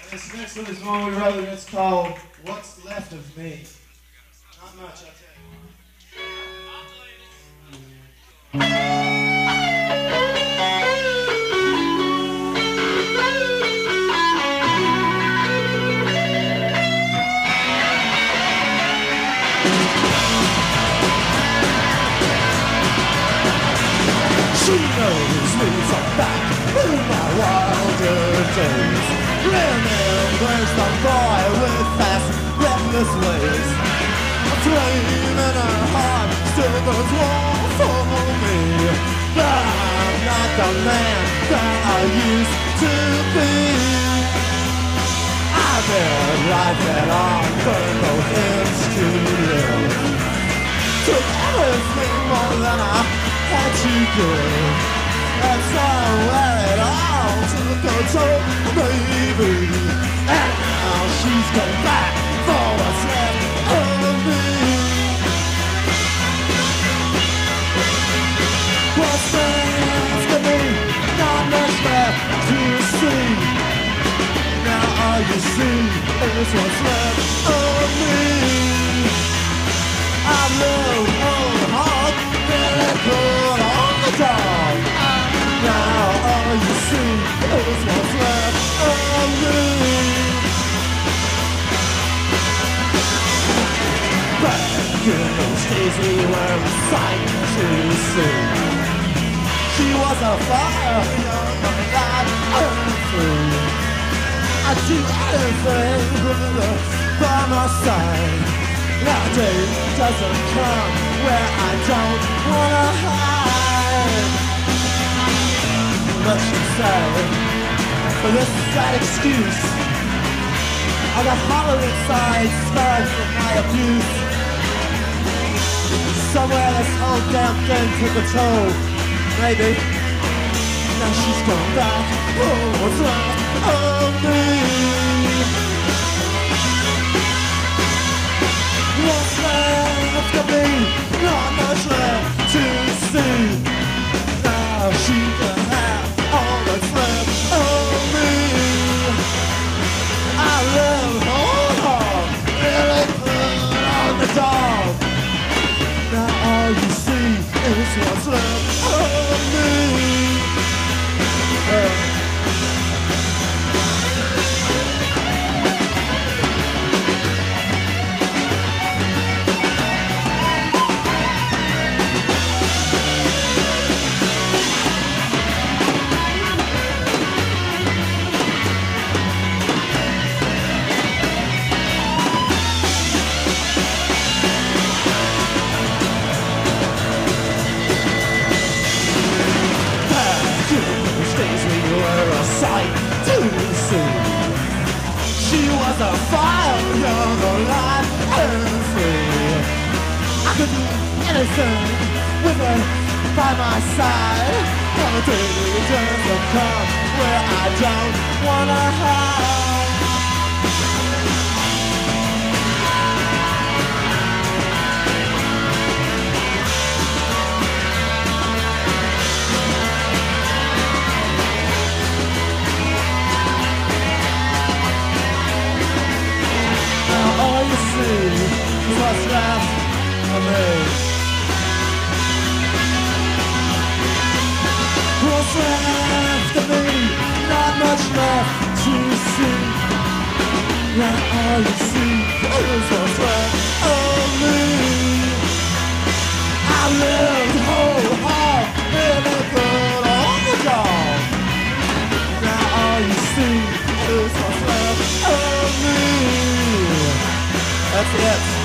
This next one is one we wrote, and it's called What's Left of Me. Not much, I'll tell you. She knows me from back in my wilder days. Remembers the boy with fast, reckless ways. A flame in her heart still burns warm for me. But I'm not the man that I used to be. I've been life that on, burned both ends to live. Took everything more than I had to give. And so I wear it all to the control, baby. And now she's come back for what's left of me. What's left of me? Not much left to see. Now all you see is what's left of me. I've lived old hard, really good on the dog. Now all you see is what's left of me. Back in those days we were a sight to see. She was a fire, young, alive, and free. I'd do anything with her by my side. Now day doesn't come where I don't wanna hide. Much to say for this sad excuse. I got hollow inside, scarred from my abuse. Somewhere this whole damn thing took a toll. Maybe now she's gone back. Oh, what's left of me? What's left of me? Not much left to see. Now she can have all that's left of me. I live hard, really put on the dog. Now all you see is what's left of me. A fire, young, alive, and free. I could do anything with her by my side. Now the day doesn't come where I don't wanna hide. What's left of me? What's left of me? Not much left to see. Now all you see is what's left of me. I lived whole hard, really good on the dog. Now all you see is what's left of me. That's it.